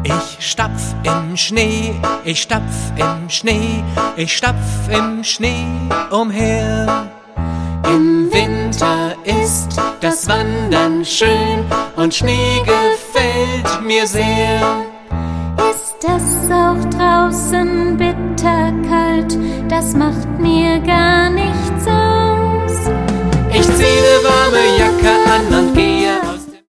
Ich stapf im Schnee, ich stapf im Schnee, ich stapf im Schnee umher. Im Winter ist das Wandern schön und Schnee gefällt mir sehr. Ist es auch draußen bitterkalt, das macht mir gar nichts aus. Ich zieh ne warme Jacke an und geh